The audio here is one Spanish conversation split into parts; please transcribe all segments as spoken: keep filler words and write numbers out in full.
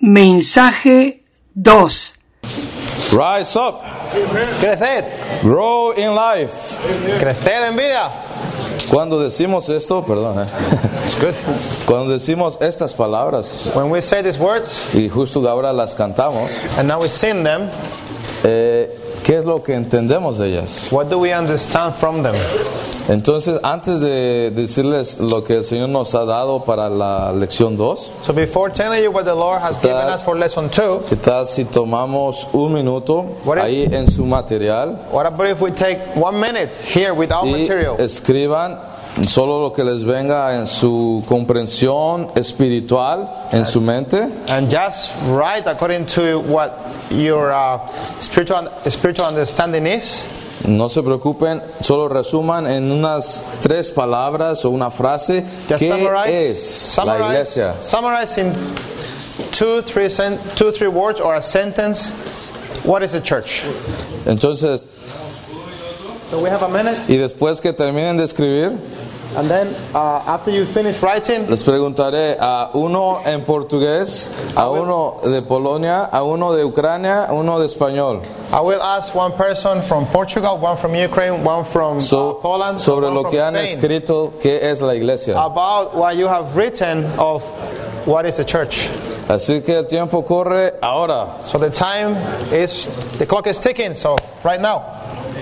Mensaje dos. Rise up. Creced. Grow in life. Creced en vida. Cuando decimos esto, perdón, eh. It's good. Cuando decimos estas palabras, When we say these words, y justo ahora las cantamos, and now we sing them, eh, ¿qué es lo que entendemos de ellas? what do we understand from them? Entonces, antes de decirles lo que el Señor nos ha dado para la lección dos, So before telling you what the Lord has given us for lesson two, ¿qué tal si tomamos un minuto What if- ahí en su material what about if we take one minute here with our y material escriban solo lo que les venga en su comprensión espiritual, en su mente? and just write according to what your uh, spiritual spiritual understanding is? No se preocupen, solo resuman en unas tres palabras o una frase Just qué summarize, es la summarize, iglesia. summarize in two, three, sen- two, three words or a sentence. What is the church? Entonces, So we have a minute, y después que terminen de escribir, and then uh, after you finish writing, les preguntaré a uno en portugués, a uno de Polonia, a uno de Ucrania, a uno de español, I will ask one person from Portugal, one from Ukraine, one from So- uh, Poland, sobre one lo from que han Spain, escrito qué es la iglesia. about what you have written of what is the church. Así que el tiempo corre ahora. So the time is, the clock is ticking, so right now.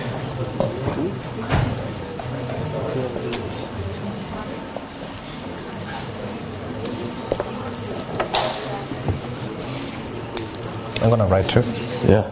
I'm gonna write too. Yeah.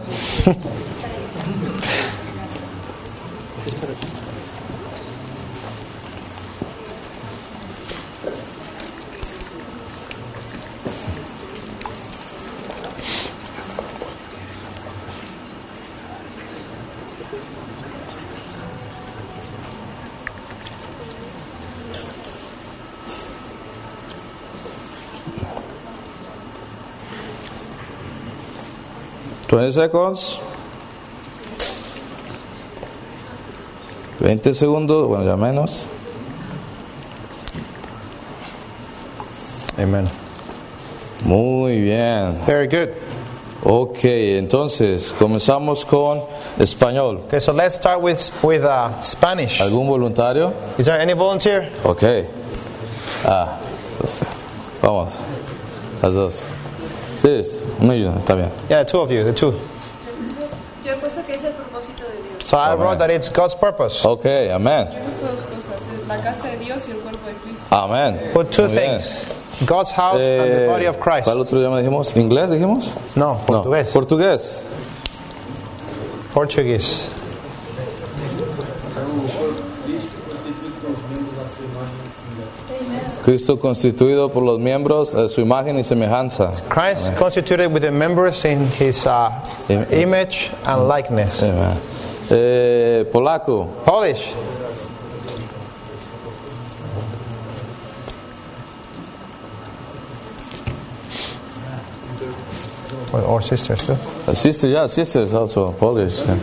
twenty seconds. veinte segundos, bueno, ya menos. Amen. Muy bien. Very good. Ok, entonces comenzamos con español. Okay, so let's start with with uh, Spanish. ¿Algún voluntario? Is there any volunteer? Ok. Ah, pues, vamos. Las dos. Sí, es muy bien, está bien. Yeah, two of you, the two. Yo he puesto que es el propósito de Dios. So I Amen. wrote that it's God's purpose. Ok, amén. Yo he puesto dos cosas, es la casa de Dios y el cuerpo de Cristo. Amén. Put two Muy bien. things: God's house and the Eh, body of Christ. ¿Cuál otro idioma dijimos? ¿Inglés dijimos? No, No, Portugués. portugués. Portuguese. Cristo constituido por los miembros de su imagen y semejanza. Christ constituted with the members in His uh, Im- image and likeness. Amén. Eh, polaco. Polish. Or, or sisters too. Uh, Sister, yeah, sister is also Polish. yeah.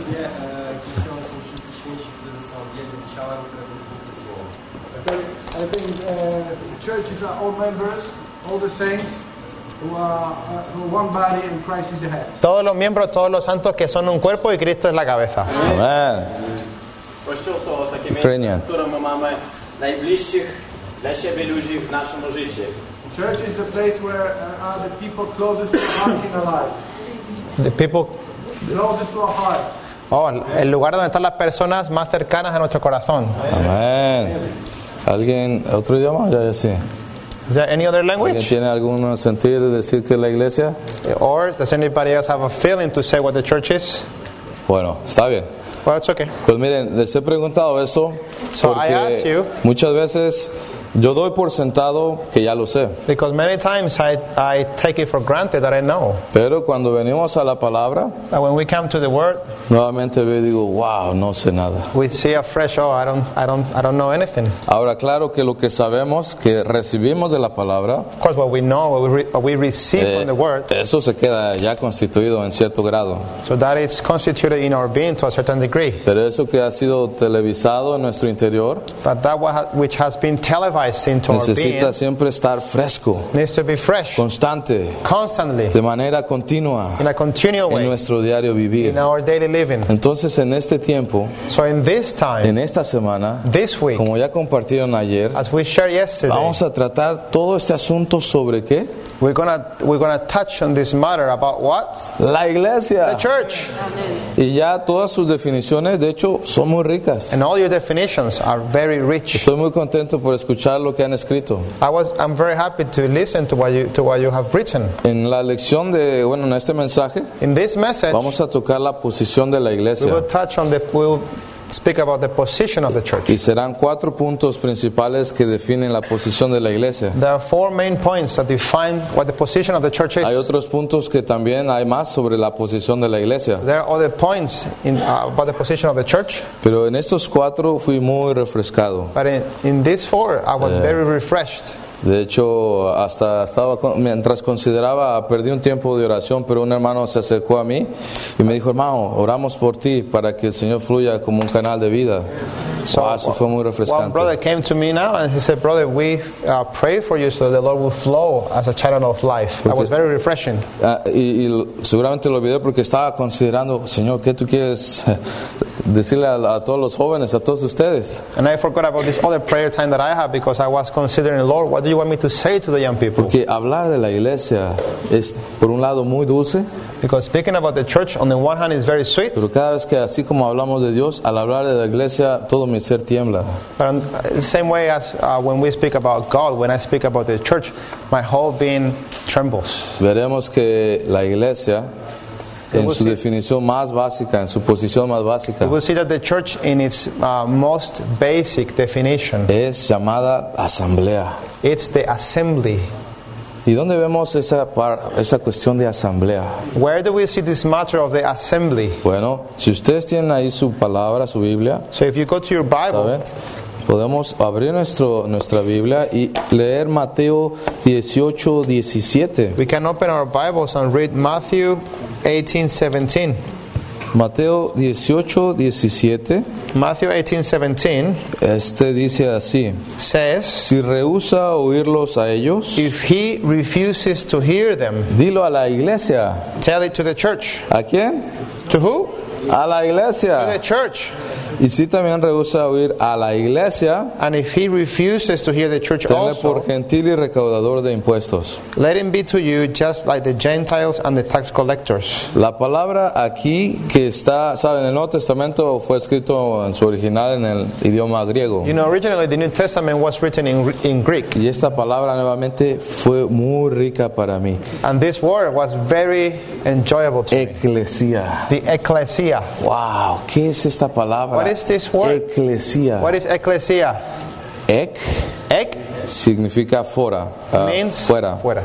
I think uh, churches are all members, all the saints, who are uh, who are one body and Christ is the head. Todos los miembros, todos los santos que son un cuerpo y Cristo es la cabeza. Amen. Kościół to takie Ukrainian. miejsce, w którym my mamy najbliższych dla siebie ludzi w naszym życiu. Church is the place where uh, are the people closest to our hearts in our life, The people, closest to our heart. oh, el lugar donde están las personas más cercanas a nuestro corazón. Amén. ¿Alguien, otro idioma? Ya, ya sí. Is there any other ¿Alguien language? tiene algún sentido de decir que es la iglesia? Or does anybody else have a feeling to say what the church is? Bueno, está bien. Well, it's okay. Pues miren, les he preguntado eso So I asked you- porque muchas veces yo doy por sentado que ya lo sé. Because many times I, I take it for granted that I know. Pero cuando venimos a la palabra, But when we come to the Word, nuevamente veo y digo, wow, no sé nada. we see a fresh, oh, I don't, I don't, I don't know anything. Ahora, claro que lo que sabemos, que recibimos de la palabra, Of course, what we know, what we, re, what we receive eh, from the Word, eso se queda ya constituido en cierto grado. so that is constituted in our being to a certain degree. Pero eso que ha sido televisado en nuestro interior, But that what ha- which has been televised revitalized into our necesita being, siempre estar fresco, needs to be fresh, constante, constantly, de manera continua in a continual en way, nuestro diario vivir. in our daily living. Entonces, en este tiempo, So in this time, en esta semana, this week, como ya compartieron ayer, as we shared yesterday, vamos a tratar todo este asunto sobre ¿qué? we're gonna we're gonna touch on this matter about what? La iglesia. The church. Y ya todas sus definiciones, de hecho, son muy ricas. And all your definitions are very rich. Estoy muy contento por escuchar lo que han escrito. I was I'm very happy to listen to what you to what you have written. En la lección de, bueno, en este mensaje, In this message, vamos a tocar la posición de la we iglesia. will touch on the we'll speak about the position of the church. Y serán cuatro puntos principales que definen la posición de la iglesia. There are four main points that define what the position of the church is. Hay otros puntos que también hay más sobre la posición de la iglesia. There are other points in, uh, about the position of the church, Pero en estos cuatro fui muy refrescado. but in, in these four, I was very refreshed. De hecho, hasta estaba con- mientras consideraba, perdí un tiempo de oración, pero un hermano se acercó a mí y me dijo, hermano, oramos por ti para que el Señor fluya como un canal de vida. So Wow, eso fue muy one refrescante. brother came to me now and he said, brother, we uh, pray for you so that the Lord will flow as a channel of life. That was very refreshing. Ah, y, y lo- seguramente lo olvidé porque estaba considerando, Señor, ¿qué tú quieres decirle a, a todos los jóvenes, a todos ustedes? And I forgot about this other prayer time that I had because I was considering, Lord, what do you want me to say to the young people? Porque hablar de la iglesia es, por un lado, muy dulce, Because speaking about the church, on the one hand, is very sweet, pero cada vez que así como hablamos de Dios, al hablar de la iglesia, todo mi ser tiembla. but in the same way as uh, when we speak about God, when I speak about the church, my whole being trembles. Veremos que la iglesia, en We'll su see. definición más básica, en su posición más básica, We'll see that the church, in its uh, most basic definition, es llamada asamblea. it's the assembly. ¿Y dónde vemos esa, par- esa cuestión de asamblea? Where do we see this matter of the assembly? Bueno, si ustedes tienen ahí su palabra, su Biblia, So if you go to your Bible, ¿saben? Podemos abrir nuestro, nuestra Biblia y leer Mateo dieciocho, diecisiete. we can open our Bibles and read Matthew eighteen seventeen. Mateo dieciocho, diecisiete. Matthew eighteen seventeen Este dice así: says, si rehúsa oírlos a ellos, if he refuses to hear them, dilo a la iglesia. tell it to the church. ¿A quién? To who? A la To the iglesia. church. Y si también rehúsa oír a la iglesia, And if he refuses to hear the church tenle also, por gentil y recaudador de impuestos. let him be to you just like the Gentiles and the tax collectors. La palabra aquí que está, saben, el Nuevo Testamento fue escrito en su original en el idioma griego. You know, originally the New Testament was written in, in Greek. Y esta palabra nuevamente fue muy rica para mí. And this word was very enjoyable to me. Eclesia. The ecclesia. Wow, ¿qué es esta palabra? What is this word? Eclesia. What is ecclesia? Ec Ek significa fuera, ah, means fuera. fuera.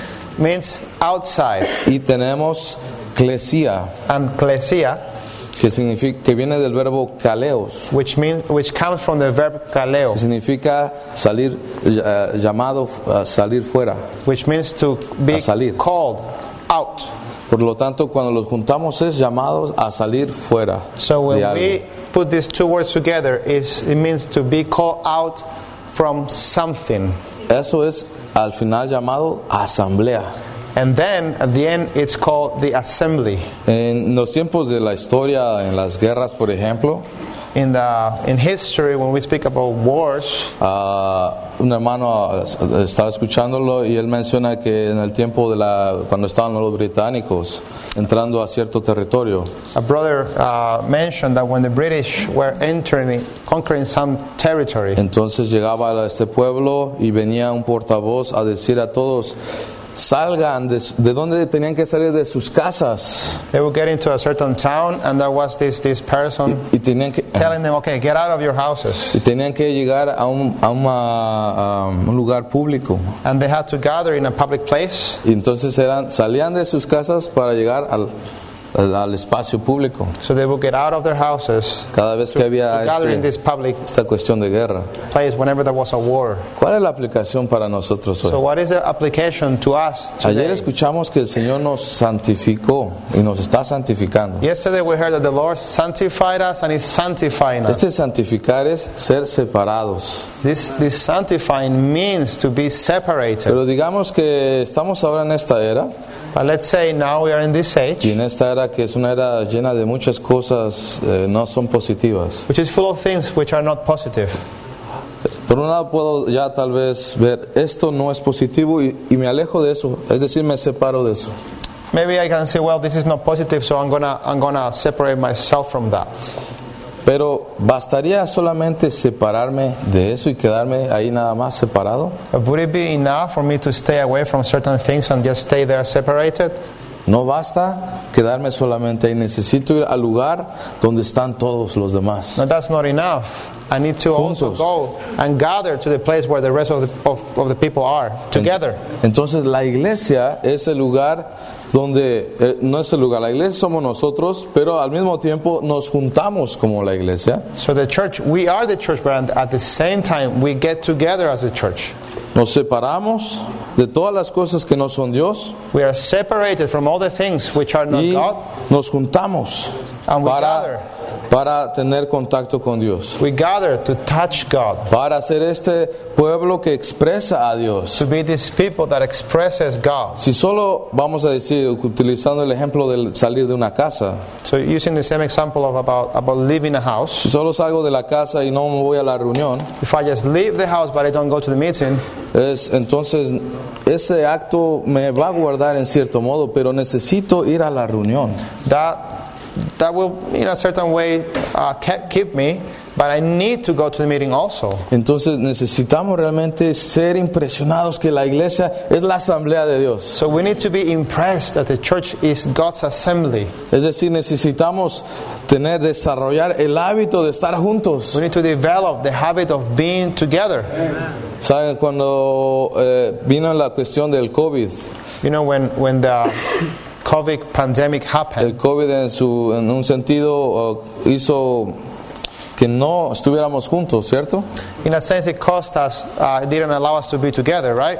Means outside. Y tenemos klesia, And klesia, que significa que viene del verbo kaleos, which means which comes from the verb kaleo, que significa salir, eh, llamado a salir fuera. which means to be A salir. called out. Por lo tanto, cuando los juntamos es llamados a salir fuera So when de algo. we put these two words together, is it means to be called out from something. Eso es al final llamado asamblea. And then at the end it's called the assembly. En los tiempos de la historia, en las guerras, por ejemplo, In the in history, when we speak about wars, ah, un hermano ah, estaba escuchándolo y él menciona que en el tiempo de la cuando estaban los británicos entrando a cierto territorio, a brother uh, mentioned that when the British were entering, conquering some territory, entonces llegaba a este pueblo y venía un portavoz a decir a todos: salgan de, de donde tenían que salir, de sus casas, they would get into a certain town, and there was this this person y tenían que telling them, "Okay, get out of your houses," y tenían que llegar a un, a una- a un lugar público. and they had to gather in a public place. Y entonces eran salían de sus casas para llegar al al, al espacio público. So they would get out of their houses Cada vez que to había gather in this este, public esta cuestión de guerra. place whenever there was a war. ¿Cuál es la aplicación para nosotros hoy? So what is the application to us Ayer today? escuchamos que el Señor nos santificó y nos está santificando. Yesterday we heard that the Lord sanctified us and is sanctifying us. Este santificar es ser separados. This, this sanctifying means to be separated. Pero digamos que estamos ahora en esta era, But let's say now we are in this y age, en esta era que es una era llena de muchas cosas eh, no son positivas. which is full of things which are not positive. Por un lado puedo ya tal vez ver esto no es positivo y, y me alejo de eso, es decir, me separo de eso. Maybe I can say, well, this is not positive, so I'm gonna I'm gonna separate myself from that. Pero ¿bastaría solamente separarme de eso y quedarme ahí nada más separado? But would it be enough for me to stay away from certain things and just stay there separated? No basta quedarme solamente ahí, necesito ir al lugar donde están todos los demás. No, that's not enough. I need to also Juntos. go and gather to the place where the rest of the, of, of the people are, together. Entonces la iglesia es el lugar donde, eh, no es el lugar, la iglesia somos nosotros, pero al mismo tiempo nos juntamos como la iglesia. So the church, we are the church, but at the same time we get together as a church. Nos separamos de todas las cosas que no son Dios We are separated from all the things which are not y God, nos juntamos and we para, gather. para tener contacto con Dios, We gather to touch God, para ser este pueblo que expresa a Dios. to be these people that expresses God. Si solo vamos a decir, utilizando el ejemplo del salir de una casa, So using the same example of about, about leaving a house, si solo salgo de la casa y no me voy a la reunión, if I just leave the house but I don't go to the meeting, es, entonces ese acto me va a guardar en cierto modo, pero necesito ir a la reunión. that that will in a certain way uh, ke- keep me, but I need to go to the meeting also. Entonces necesitamos realmente ser impresionados que la iglesia es la asamblea de Dios. So we need to be impressed that the church is God's assembly. Es decir, necesitamos tener, desarrollar el hábito de estar juntos. We need to develop the habit of being together. Saben, cuando eh, vino la cuestión del COVID, You know, when, when the COVID pandemic happened, el COVID en, su, en un sentido uh, hizo que no estuviéramos juntos, ¿cierto? in a sense it cost us, uh, it didn't allow us to be together, right?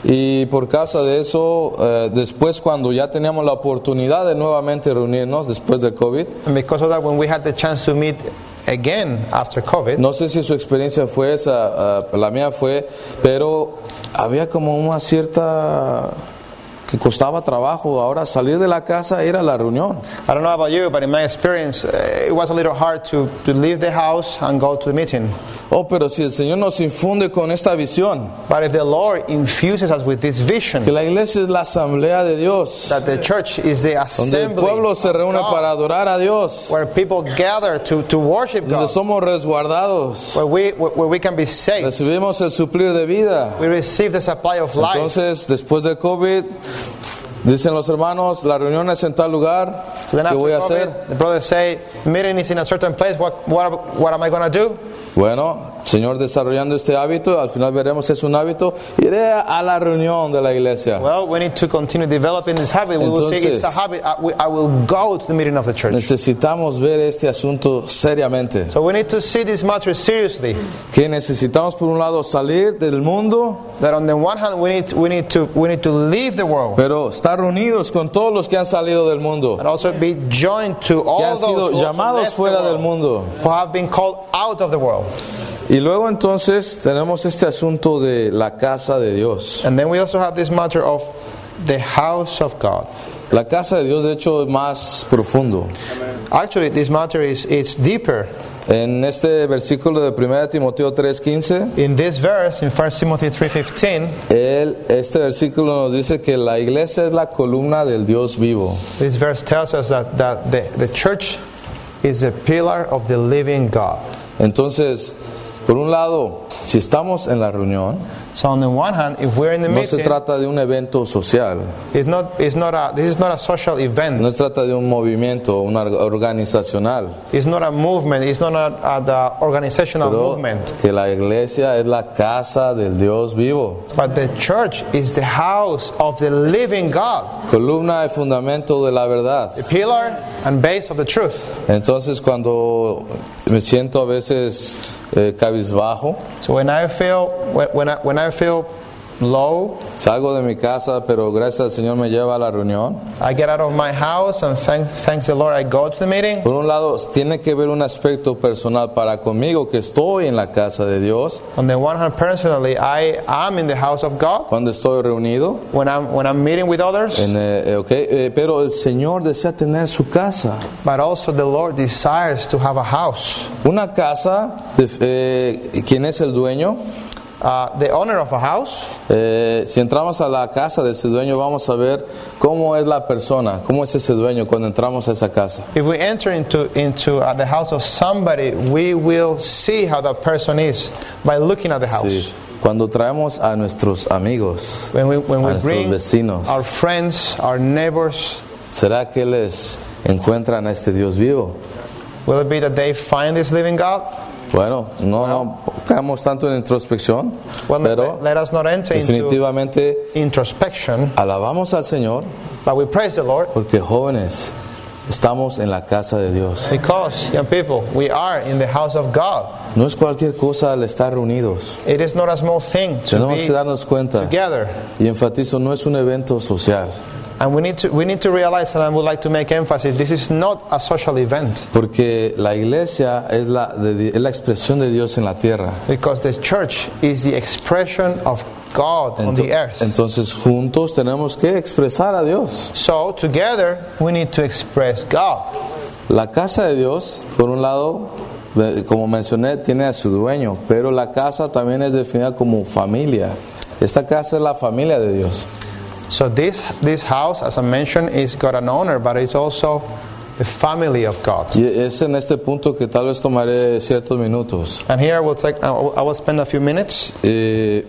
Y por causa de eso, eh, después cuando ya teníamos la oportunidad de nuevamente reunirnos después del COVID, And because of that, when we had the chance to meet again after COVID, no sé si su experiencia fue esa, uh, la mía fue, pero había como una cierta que costaba trabajo ahora salir de la casa, ir a la reunión. I don't know about you, but in my experience, uh, it was a little hard to, to leave the house and go to the meeting. Oh, pero si el Señor nos infunde con esta visión, But if the Lord infuses us with this que vision la iglesia es la asamblea de Dios, that the church is the donde el assembly pueblo se of reúne God, para adorar a Dios, where people gather to, to worship donde God, somos resguardados, where we, where we can be saved, recibimos el suplir de vida. we receive the supply of life. Entonces, después de COVID, dicen los hermanos, la reunión es en tal lugar, So then ¿qué after voy a hacer? COVID, the brothers say, meeting is in a certain place, what, what, what am I going to do? Bueno, Señor, desarrollando este hábito, al final veremos si es un hábito, iré a la reunión de la iglesia. Well, we need to continue developing this habit. We will see it's a Entonces- habit. I, we, I will go to the meeting of the church. Necesitamos ver este asunto seriamente. So we need to see this matter seriously. Que necesitamos por un lado salir del mundo, That on the one hand, we need, we need, to, we need to leave the world pero estar reunidos con todos los que han salido del mundo, and also be joined to all que han those sido who, also llamados left the fuera del world, mundo. who have been called out of the world. Y luego entonces tenemos este asunto de la casa de Dios. And then we also have this matter of the house of God. La casa de Dios, de hecho, es más profundo. Actually, this matter is, is deeper. En este versículo de primera Timoteo tres quince, In this verse, in First Timothy three fifteen, él, este versículo nos dice que la iglesia es la columna del Dios vivo. this verse tells us that, that the, the church is a pillar of the living God. Entonces, por un lado, si estamos en la reunión, So on the one hand, if we're in the No se meeting, trata de un evento social, it's not, it's not a, this is not a social event. no se trata de un movimiento, una organizacional, It's not a movement. It's not a, a the organizational pero movement. que la iglesia es la casa del Dios vivo, But the church is the house of the living God, columna y fundamento de la verdad. the pillar and base of the truth. Entonces cuando me siento a veces eh, cabizbajo, So when I feel when, when I when I feel low, salgo de mi casa, pero gracias al Señor me lleva a la reunión. I get out of my house and thanks thanks the Lord I go to the meeting. Por un lado, tiene que ver un aspecto personal para conmigo que estoy en la casa de Dios, On the one hand, personally, I am in the house of God cuando estoy reunido. when I'm when I'm meeting with others. En, eh, okay, eh, pero el Señor desea tener su casa. But also the Lord desires to have a house. Una casa, de, eh, ¿quién es el dueño? Uh, the owner of a house. Eh, si entramos a la casa de ese dueño, vamos a ver cómo es la persona, cómo es ese dueño cuando entramos a esa casa. If we enter into into uh, the house of somebody, we will see how that person is by looking at the house. Sí. Cuando traemos a nuestros amigos, When we when a we nuestros bring vecinos, our friends, our neighbors, ¿será que les encuentran a este Dios vivo? will it be that they find this living God? Bueno, no, no caemos tanto en introspección, Well, pero let, let us not enter into definitivamente introspection, alabamos al Señor but we praise the Lord porque jóvenes estamos en la casa de Dios. because, young people, we are in the house of God. No es cualquier cosa al estar reunidos. It is not a small thing to Tenemos be que darnos cuenta, together. y enfatizo, no es un evento social, And we need to we need to realize, and I would like to make emphasis, this is not a social event, porque la iglesia es la, de- es la expresión de Dios en la tierra. because the church is the expression of God on Ento- the earth. Entonces juntos tenemos que expresar a Dios. So together we need to express God. La casa de Dios, por un lado, eh, como mencioné, tiene a su dueño, pero la casa también es definida como familia. Esta casa es la familia de Dios. So this this house, as I mentioned, is got an owner, but it's also the family of God. Y es en este punto que tal vez tomaré ciertos minutos. And here we'll take I will I will spend a few minutes, Eh,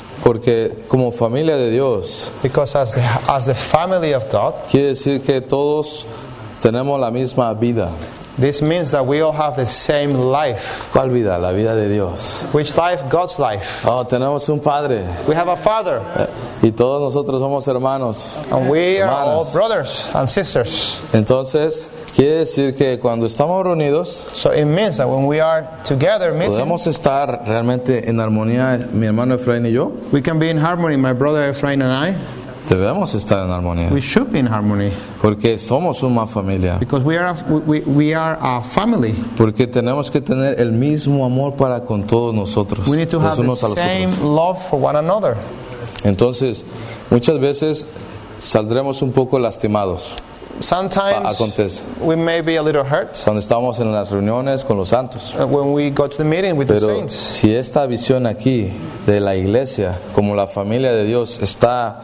porque como familia de Dios, because as the as the family of God, quiere decir que todos tenemos la misma vida. this means that we all have the same life. ¿Cuál vida? La vida de Dios. Which life? God's life. Oh, tenemos un Padre. We have a Father, Eh, Y todos nosotros somos hermanos. and we are all Hermanas. brothers and sisters. Entonces, quiere decir que cuando estamos reunidos, So it means that when we are together meeting, podemos estar realmente en armonía, mi hermano Efraín y yo. we can be in harmony. My brother Ephraim and I, Debemos estar en armonía, we should be in harmony, porque somos una familia, because we are a, we, we are a family. porque tenemos que tener el mismo amor para con todos nosotros, We need to los have the unos a los same otros. love for one another. Entonces, muchas veces saldremos un poco lastimados. Sometimes Acontece we may be a little hurt cuando estamos en las reuniones con los santos. uh, when we go to the meeting with the Pero saints. si esta visión aquí de la iglesia como la familia de Dios está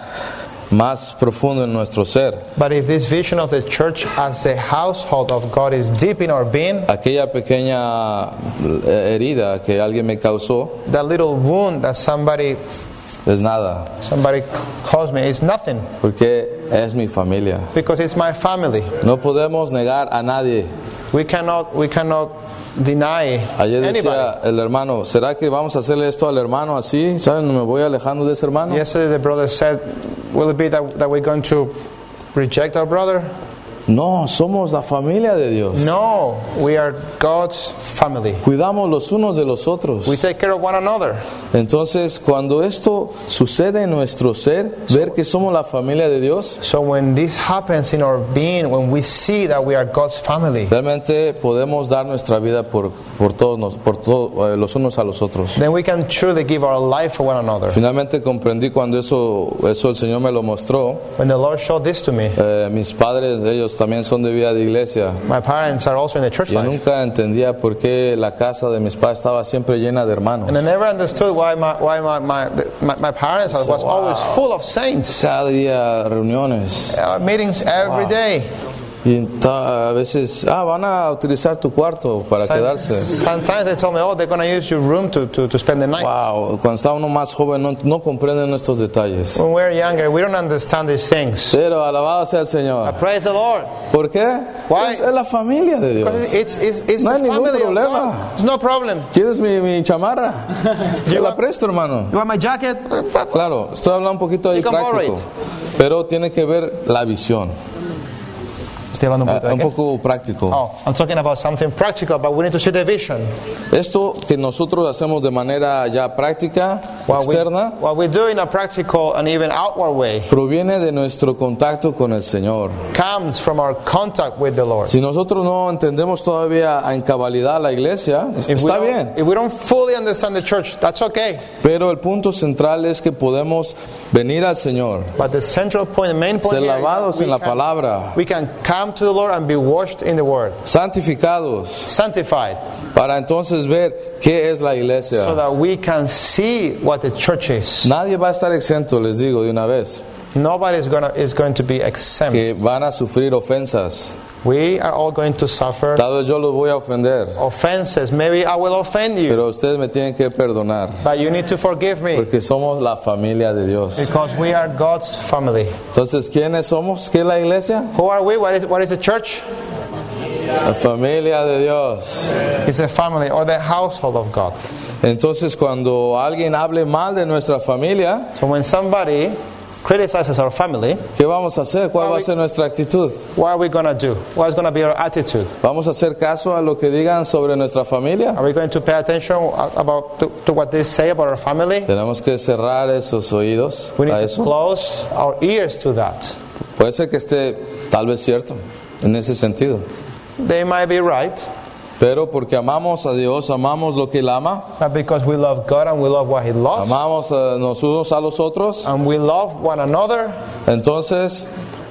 más profundo en nuestro ser, But if this vision of the church as the household of God is deep in our being, aquella pequeña eh, herida que alguien me causó that little wound that somebody es nada, somebody caused me is nothing, porque es mi familia. because it's my family. No podemos negar a nadie. We cannot we cannot deny Ayer anybody. decía el hermano, ¿será que vamos a hacerle esto al hermano así? ¿Saben? Me voy alejando de ese hermano. Yesterday the brother said, will it be that, that we're going to reject our brother? No, somos la familia de Dios. No, we are God's family. Cuidamos los unos de los otros. We take care of one another. Entonces, cuando esto sucede en nuestro ser, ver que somos la familia de Dios, So when this happens in our being, when we see that we are God's family, realmente podemos dar nuestra vida por, por todos, nos- por todo- eh, los unos a los otros. then we can truly give our life for one another. Finalmente comprendí cuando eso, eso el Señor me lo mostró. When the Lord showed this to me, Eh, mis padres, ellos también son de vida de iglesia. my parents are also in the church Yo life. nunca entendía por qué la casa de mis padres estaba siempre llena de hermanos. And I never understood why my why my my, the- my, my parents was Wow. always full of saints. Cada día reuniones. Uh, meetings every Wow. day. Y ta- a veces, ah, van a utilizar tu cuarto para quedarse. Sometimes they told me, oh, they're going to use your room to, to, to spend the night. Wow, cuando está uno más joven no, no comprenden estos detalles. When we're younger, we don't understand these things. Pero alabado sea el Señor. Praise the Lord. ¿Por qué? Why? Es, es la familia de Because Dios. it's, it's, it's No the hay ningún family of problema. God. It's no problem. ¿Quieres mi, mi chamarra? Yo la presto, hermano. You want my jacket? Claro, estoy hablando un poquito ahí You can borrow práctico. it. Pero tiene que ver la visión. Estoy hablando un Ah, poquito de un qué? poco práctico. Oh, I'm talking about something practical, but we need to see the vision. Esto que nosotros hacemos de manera ya práctica, What we, externa, what we do in a practical and even outward way proviene de nuestro contacto con el Señor. comes from our contact with the Lord. Si nosotros no entendemos todavía en cabalidad la iglesia, If we, está don't, bien. if we don't fully understand the church, that's okay. Pero el punto central es que podemos venir al Señor, But the central point, the main point ser here is lavados that en we la can, palabra, we can come to the Lord and be washed in the Word, santificados, sanctified, para entonces ver qué es la so iglesia. that we can see what the church is. Nadie va a estar exento, les digo de una vez, Nobody is, gonna, is going to be exempt. que van a sufrir ofensas. We are all going to suffer Tal vez yo los voy a ofender, offenses. Maybe I will offend you, pero ustedes me tienen que perdonar, but you need to forgive me porque somos la familia de Dios. because we are God's family. Entonces, ¿quiénes somos? ¿Qué es la iglesia? Who are we? What is, what is the church? La familia de Dios. It's a family or the household of God. Entonces, cuando alguien hable mal de nuestra familia, So when somebody criticizes our family, ¿qué vamos a hacer? ¿Cuál va a ser nuestra actitud? what are we going to do? What is going to be our attitude? ¿Vamos a hacer caso a lo que digan sobre nuestra familia? Are we going to pay attention about to, to what they say about our family? Tenemos que cerrar esos oídos We need a to eso. close our ears to that. Puede ser que esté tal vez cierto en ese sentido, They might be right, pero porque amamos a Dios, amamos lo que Él ama, but because we love God and we love what He loves, amamos a los unos a los otros, and we love one another, entonces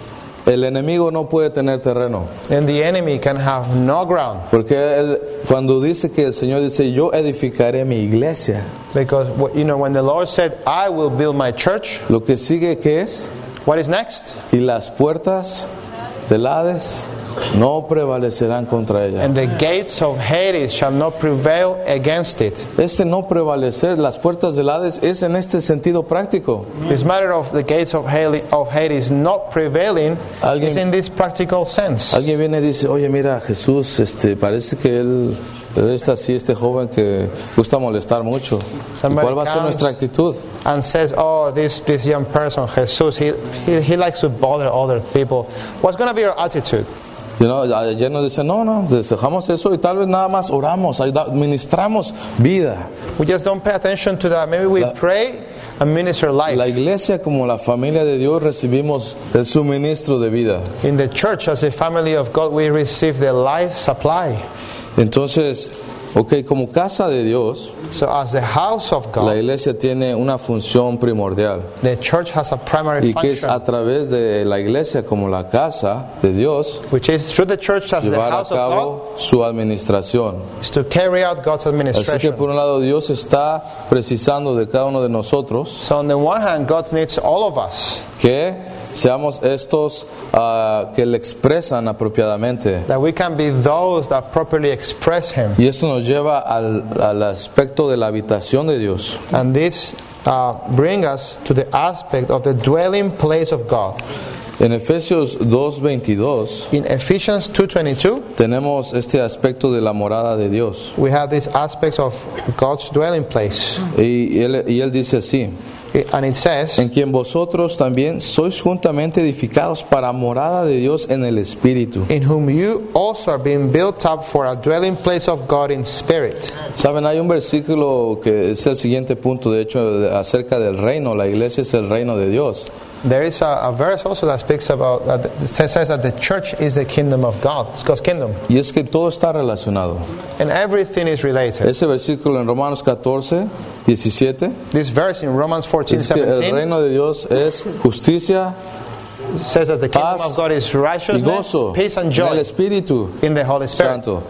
el enemigo no puede tener terreno. then the enemy can have no ground. Porque él, cuando dice que el Señor dice, yo edificaré mi iglesia, Because, you know, when the Lord said, I will build my church, lo que sigue, ¿qué es? what is next? Y las puertas del Hades no prevalecerán contra ella. And the gates of Hades shall not prevail against it. Este no prevalecer, las puertas del Hades, es en este sentido práctico. This matter of the gates of Hades, of Hades not prevailing Alguien- is in this practical sense. Alguien viene y dice, oye, mira, Jesús, este, parece que él, él está así, este joven que gusta molestar mucho. ¿Y Somebody cuál va a ser comes nuestra actitud? And says, oh, this, this young person, Jesus, he, he, he likes to bother other people. What's going to be your attitude? You know, ayer nos dice, no, no, dejamos eso y tal vez nada más oramos, ayuda- ministramos vida. We just don't pay attention to that. Maybe we La- pray and minister life. La iglesia, como la familia de Dios, recibimos el suministro de vida. In the church, as a family of God, we receive the life supply. Entonces, ok, como casa de Dios, So as the house of la God, iglesia tiene una función primordial. the church has a primary Y que es function, a través de la iglesia como la casa de Dios, which is through the church as the llevar a house of God, cabo su administración. is to carry out God's Así que administration. por un lado Dios está precisando de cada uno de nosotros So on the one hand, God needs all of us, que seamos estos ah, que le expresan apropiadamente. that we can be those that properly express Him. Y esto nos lleva al, al aspecto de la habitación de Dios. And this uh, brings us to the aspect of the dwelling place of God. En Efesios dos veintidós In Ephesians two twenty-two, tenemos este aspecto de la morada de Dios. we have these aspects of God's dwelling place. Y él, y él dice así, And it says, en quien vosotros también sois juntamente edificados para morada de Dios en el Espíritu. in whom you also are being built up for a dwelling place of God in spirit. Saben, hay un versículo que es el siguiente punto, de hecho, de- acerca del reino. La iglesia es el reino de Dios. There is a, a verse also that speaks about, that it says that the church is the kingdom of God. It's God's kingdom. Y es que todo está relacionado. And everything is related. Ese versículo en Romanos catorce, diecisiete, This verse in Romans fourteen, es que el seventeen reino de Dios es justicia says that the kingdom paz of God is y righteousness, gozo peace and en el joy Espíritu in the Holy Spirit. Santo.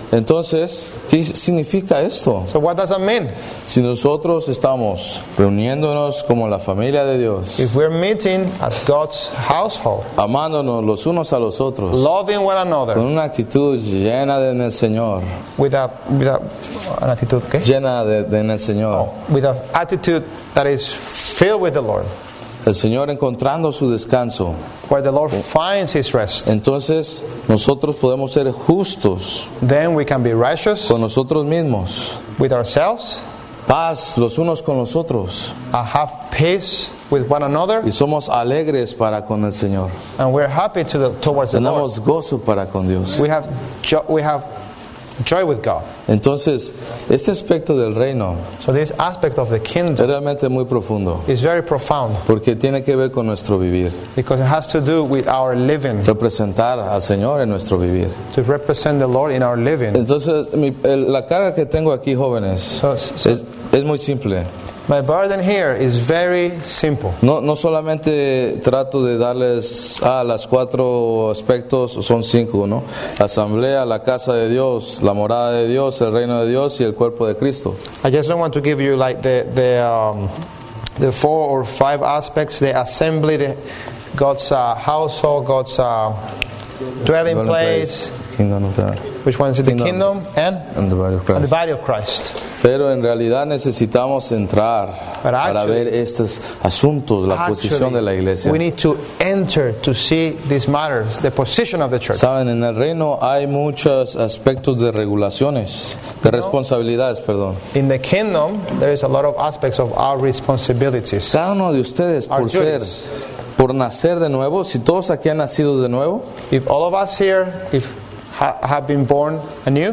Entonces, ¿qué significa esto? So what does that mean? Si nosotros estamos reuniéndonos como la familia de Dios, If we're meeting as God's household, amándonos los unos a los otros, loving one con another una actitud llena de en el Señor, with a with a an attitude, okay? llena de, de en el Señor, With an attitude that is filled with the Lord, el Señor encontrando su descanso, where the Lord finds His rest, entonces nosotros podemos ser justos then we can be righteous con nosotros mismos, with ourselves, paz los unos con los otros, and have peace with one another, y somos alegres para con el Señor. and we're happy to the, towards the Lord. Tenemos gozo para con Dios. We have jo- we have joy with God. Entonces, este aspecto del reino So this aspect of the es kingdom realmente muy profundo, is very profound porque tiene que ver con nuestro vivir, because it has to do with our living, representar al Señor en nuestro vivir. to represent the Lord in our living. Entonces, mi- el- la carga que tengo aquí, jóvenes, So, so es, es muy simple. my burden here is very simple. No, no solamente trato de darles a las cuatro aspectos, son cinco, ¿no? La asamblea, la casa de Dios, la morada de Dios, el reino de Dios y el cuerpo de Cristo. I just don't want to give you like the the um, the four or five aspects: the assembly, the God's uh, household, God's uh, dwelling Dwelling place. Kingdom of God, Which one is it? The Kingdom. kingdom and and the body of and the Christ. body of Christ. Pero en realidad necesitamos entrar But para actually- ver estos asuntos, la posición de la iglesia. we need to enter to see these matters, the position of the church. Saben, en el reino hay muchos aspectos de regulaciones, de responsabilidades, perdón. In the kingdom, there is a lot of aspects of our responsibilities. Cada uno de ustedes, Our por ser, duties. por nacer de nuevo, si todos aquí han nacido de nuevo, If all of us here, if ha- have been born anew,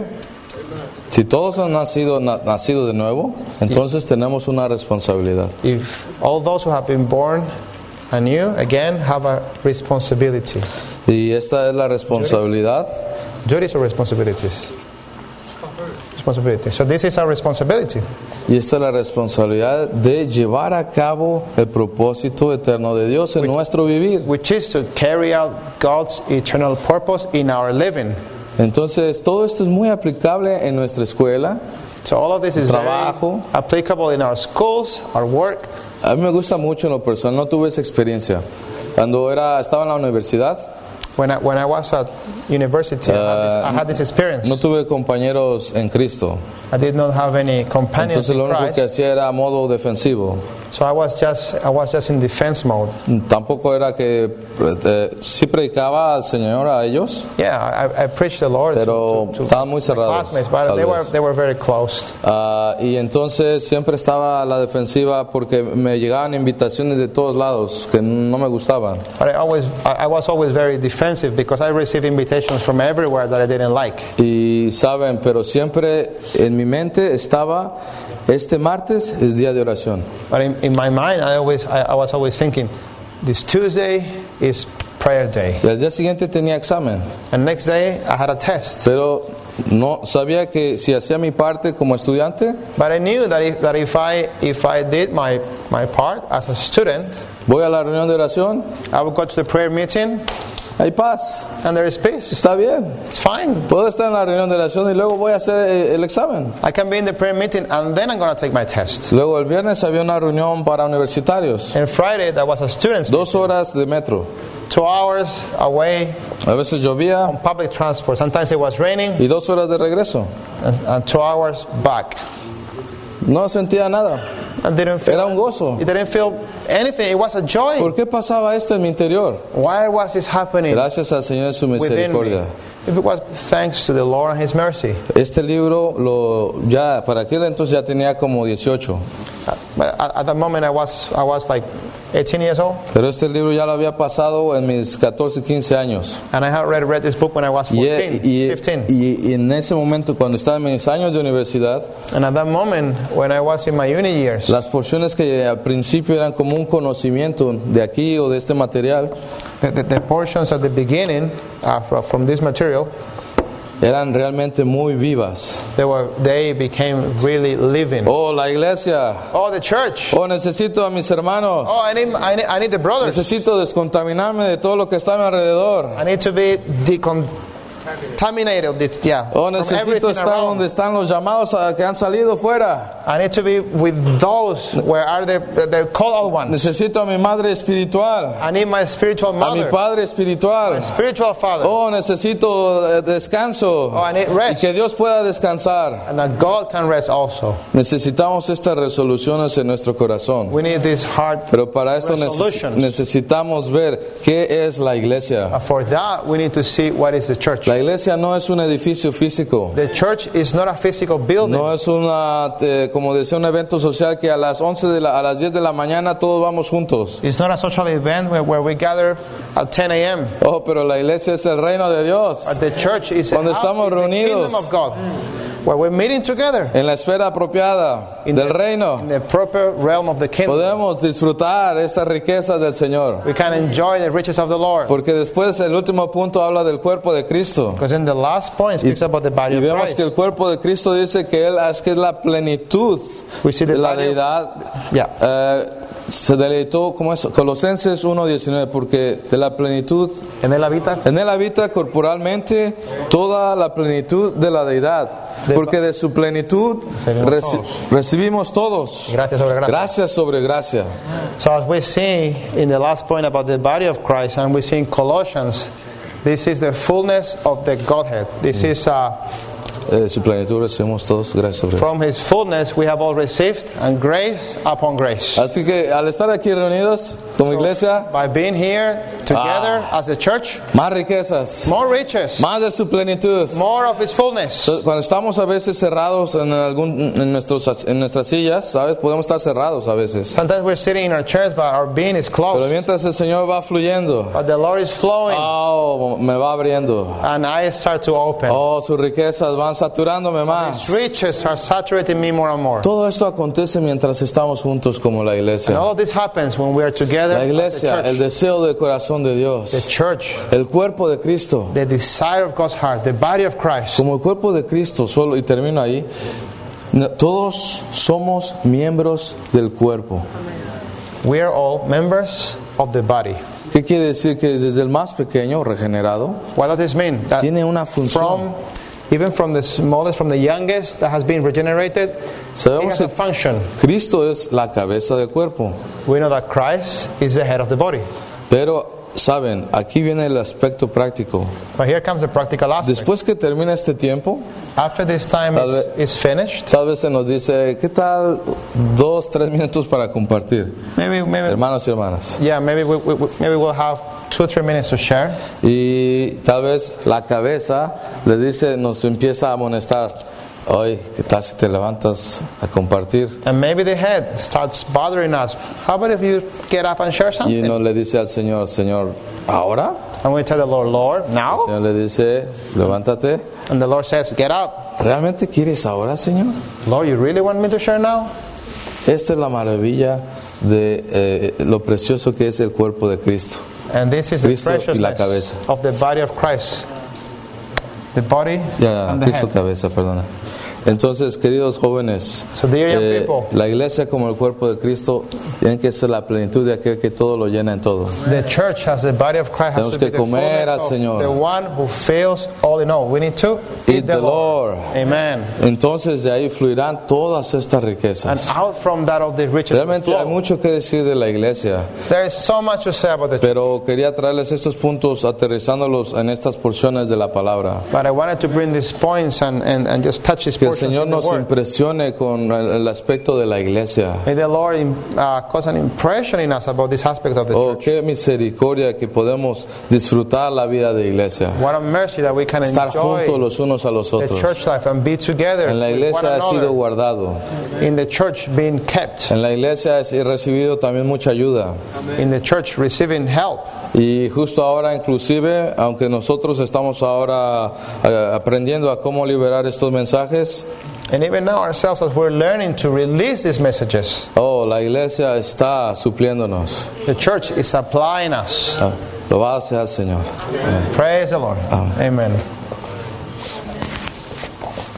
si todos han nacido, na- nacido de nuevo, entonces tenemos una responsabilidad. if all those who have been born anew, again, have a responsibility. Y esta es la responsabilidad Duties or responsibilities? Responsibility. So this is our responsibility. y esta es la responsabilidad de llevar a cabo el propósito eterno de Dios en nuestro vivir. Which is to carry out God's eternal purpose in our living. Entonces, todo esto es muy aplicable en nuestra escuela. So all of this is very Trabajo. applicable in our schools, our work. A mí me gusta mucho en lo personal, no tuve esa experiencia. Cuando era, estaba en la universidad, When I, when I was at university, I, had this, I had this experience. no tuve compañeros en Cristo. I did not have any companions Entonces lo in único que Christ. hacía era a modo defensivo. So I was just I was just in defense mode. Tampoco era que eh, sí predicaba al Señor a ellos, Yeah, I, I preached the Lord pero to, to, to estaban muy my cerrados. classmates, but tal they were vez. they were very closed. Ah, y entonces siempre estaba a la defensiva porque me llegaban invitaciones de todos lados que no me gustaban. But I always I, I was always very defensive because I received invitations from everywhere that I didn't like. Y saben, pero siempre en mi mente estaba, este martes es día de oración. But in, in my mind, I always I, I was always thinking, this Tuesday is prayer day, Y al día siguiente tenía examen, and next day I had a test. pero no sabía que si hacía mi parte como estudiante, But I knew that if that if I if I did my my part as a student, voy a la reunión de oración, I would go to the prayer meeting, hay paz, and there is peace. está bien. It's fine. Puedo estar en la reunión de oración y luego voy a hacer eh, el examen. I can be in the prayer meeting, and then I'm going to take my test. Luego el viernes había una reunión para universitarios, And Friday, there was a students' meeting, dos horas de metro. two hours away A veces llovía on public transport. Sometimes it was raining, y dos horas de regreso. and, and two hours back. No sentía nada. I didn't feel. Era un gozo. It didn't feel anything. It was a joy. ¿Por qué pasaba esto en mi interior? Why was this happening Gracias al Señor en su within me? misericordia. If it was thanks to the Lord and His mercy. Este libro, lo, ya para aquel entonces ya tenía como dieciocho. But at, at that moment, I was I was like eighteen years old, Pero este libro ya lo había pasado en mis catorce, quince años. and I had already read this book when I was Y, fourteen, y- fifteen. y- y en ese momento, cuando estaba en mis años de universidad, And at that moment, when I was in my uni years, las porciones que al principio eran como un conocimiento de aquí o de este material, the, the, the portions at the beginning uh, from, from this material, eran realmente muy vivas. they were they became really living. Oh, la iglesia. Oh, the church. Oh, necesito a mis hermanos. Oh, I need I need, I need the brothers. Necesito descontaminarme de todo lo que está a mi alrededor. I need to be decon- contaminated. It, yeah, Oh, from necesito everything estar around. donde están los llamados a, que han salido fuera. I need to be with those where are the the called ones. Necesito a mi madre espiritual, I need my spiritual a mi mother, padre espiritual. spiritual father, Oh, necesito eh, descanso Oh, I need y rest. que Dios pueda descansar. and that God can rest also. Necesitamos estas resoluciones en nuestro corazón. We need this heart. Pero para esto neces- Resolutions. necesitamos ver qué es la iglesia. Uh, For that, we need to see what is the church. La iglesia no es un edificio físico. The church is not a physical building. No es una, eh, como decía, un evento social que a las once de la, a las diez de la mañana todos vamos juntos. It's not a social event where, where we gather at ten a.m. Oh, pero la iglesia es el reino de Dios. But the church is, a Cuando house, estamos is the reunidos. kingdom of God, where we're meeting together En la esfera apropiada in del the, reino in the proper realm of the kingdom. podemos disfrutar estas riquezas del Señor. We can enjoy the riches of the Lord. Porque después el último punto habla del cuerpo de Cristo. Because in the last point, it speaks about the body Y of vemos Christ. que el cuerpo de Cristo dice que Él es, que es la plenitud We see the de la body of- deidad. Yeah. Eh, se deleitó, ¿cómo es? Colosenses uno diecinueve, porque de la plenitud, En él habita. en Él habita corporalmente toda la plenitud de la deidad. Porque de su plenitud Recibimos reci- todos. recibimos todos. Gracias sobre gracia. Gracias sobre gracia. So as we see in the last point about the body of Christ, and we see in Colossians, this is the fullness of the Godhead. This is uh, Eh, de su plenitud recibimos todos. Gracias sobre gracia. from His fullness we have all received, and grace upon grace. Así que al estar aquí reunidos como iglesia, By being here together as a church, más riquezas, more riches, más de su plenitud. more of His fullness. Entonces, cuando estamos a veces cerrados en, algún, en, nuestros, en nuestras sillas, ¿sabes? Podemos estar cerrados a veces. Sometimes we're sitting in our chairs, but our being is Pero closed. mientras el Señor va fluyendo, But the Lord is flowing, oh, me va abriendo. and eyes start to open. Oh, sus riquezas van saturándome más. His riches are saturating me more and more. Todo esto acontece mientras estamos juntos como la And iglesia. all of this happens when we are together La as a iglesia, el church. deseo del corazón de The Dios, church, el cuerpo de Cristo. the desire of God's heart, the body of Christ. Como el cuerpo de Cristo, solo y termino ahí, no- todos somos miembros del cuerpo. We are all members of the body. ¿Qué quiere decir? Que desde el más pequeño, regenerado, What does this mean? That tiene una función. from, even from the smallest, from the youngest that has been regenerated, it Sabemos has a que function. Cristo es la cabeza del cuerpo. We know that Christ is the head of the body. Pero, saben, aquí viene el aspecto práctico. But here comes the practical aspect. Después que termina este tiempo, After this time Tal is, vez- is finished, tal vez se nos dice, ¿qué tal dos, tres minutos para compartir? maybe, maybe, Hermanos y hermanas. yeah, maybe we, we, we- maybe we'll have two or three minutes to share. Y tal vez la cabeza le dice, nos empieza a amonestar. Hoy, ¿qué tal si te levantas a compartir? And maybe the head starts bothering us. How about if you get up and share Y something? uno le dice al Señor, Señor, ¿ahora? And we tell the Lord, Lord, El now? Señor le dice, levántate. And the Lord says, get up. ¿Realmente quieres ahora, Señor? Lord, you really want me to share now? Esta es la maravilla de eh, lo precioso que es el cuerpo de Cristo. And this is the Cristo y la preciousness cabeza. of the body of Christ. The body Ya, and the Cristo head. cabeza, perdona. Entonces, queridos jóvenes, So dear young eh, people, la iglesia como el cuerpo de Cristo tiene que ser la plenitud de aquel que todo lo llena en todo. the church as the body of Christ has Tenemos to be que the comer al fullness of Señor. the one who fills all in all. We need to Eat the Lord. Amen. Entonces de ahí fluirán todas estas And riquezas. out from that of the riches will Realmente hay flow. mucho que decir de la iglesia, There is so much to say about the church. pero quería traerles estos puntos aterrizándolos en estas porciones de la palabra. But I wanted to bring these points and, and, and just touch these Que el portions Señor in the nos word. impresione con el, el aspecto de la iglesia. May the Lord uh, cause an impression in us about this aspect of the Oh, church. qué misericordia que podemos disfrutar la vida de iglesia. What a mercy that we can Estar juntos enjoy los unos a los the otros. church life and be together En la with one iglesia ha sido another. guardado. In the church being kept. En la iglesia he recibido también mucha ayuda. In the church receiving help. Y justo ahora inclusive, aunque nosotros estamos ahora eh, aprendiendo a cómo liberar estos mensajes, And even now ourselves as we're learning to release these messages, oh, la iglesia está supliéndonos. the church is supplying us. Ah, lo va a hacer el Señor. Praise the Lord. Amen.